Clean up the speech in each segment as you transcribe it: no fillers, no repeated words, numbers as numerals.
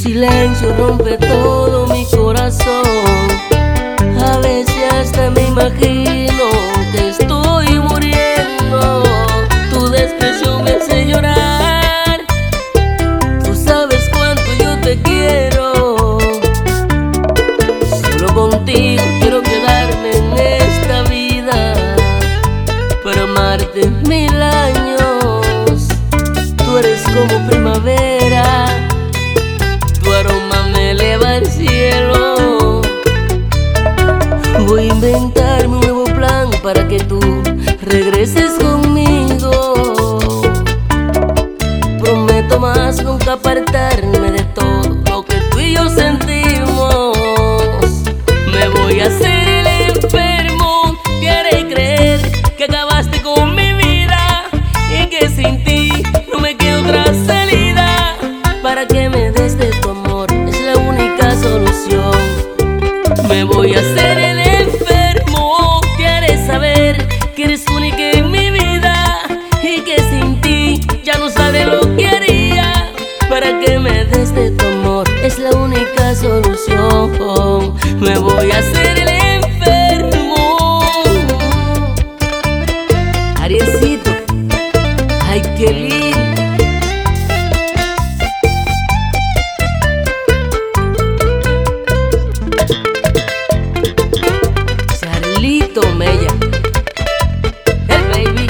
silencio rompe todo mi corazón. A veces hasta me imagino que estoy muriendo. Tu desprecio me hace llorar. Tú sabes cuánto yo te quiero. Solo contigo quiero quedarme en esta vida, para amarte 1000 años. Tú eres como primavera, tu aroma me eleva al cielo. Voy a inventarme un nuevo plan para que tú regreses conmigo. Prometo más nunca apartarme de todo lo que tú y yo sentimos. Me voy a hacer el enfermo, te haré creer que acabaste con mi vida y que sin ti no me queda otra salida. Para que me des de tu amor es la única solución. Me voy a hacer el enfermo, te haré saber que eres única en mi vida y que sin ti ya no sabré lo que haría. Para que me des de tu amor es la única solución. Me voy a hacer el enfermo. Arielcito, ay qué lindo. Charlito Mella, el baby.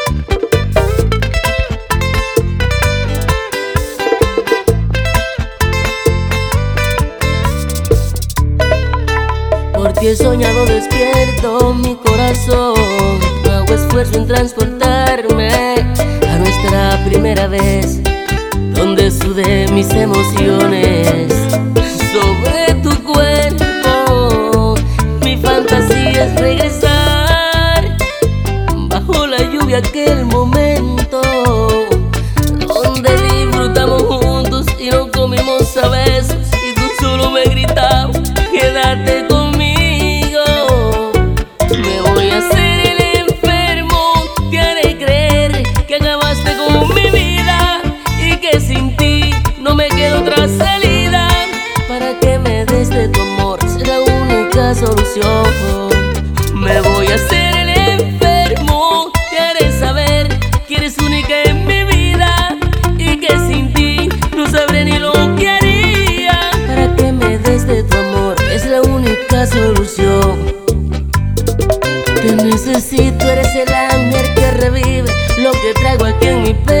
Porque he soñado despierto mi corazón. Hago esfuerzo en transportarme a nuestra primera vez, donde sudé mis emociones sobre tu cuerpo. Mi fantasía es regresar bajo la lluvia aquel momento donde disfrutamos juntos y nos comimos a besos y tú solo me gritabas quédate conmigo. Me voy a hacer el enfermo, te haré creer que acabaste con mi vida y que sin ti no me queda otra salida. Para que me des de tu amor es la única solución. Me voy a hacer el enfermo, te haré saber que eres única en mi vida y que sin ti no sabré ni lo que haría. Para que me des de tu amor es la única solución. Te necesito, eres el ángel que revive lo que traigo aquí en mi pecho.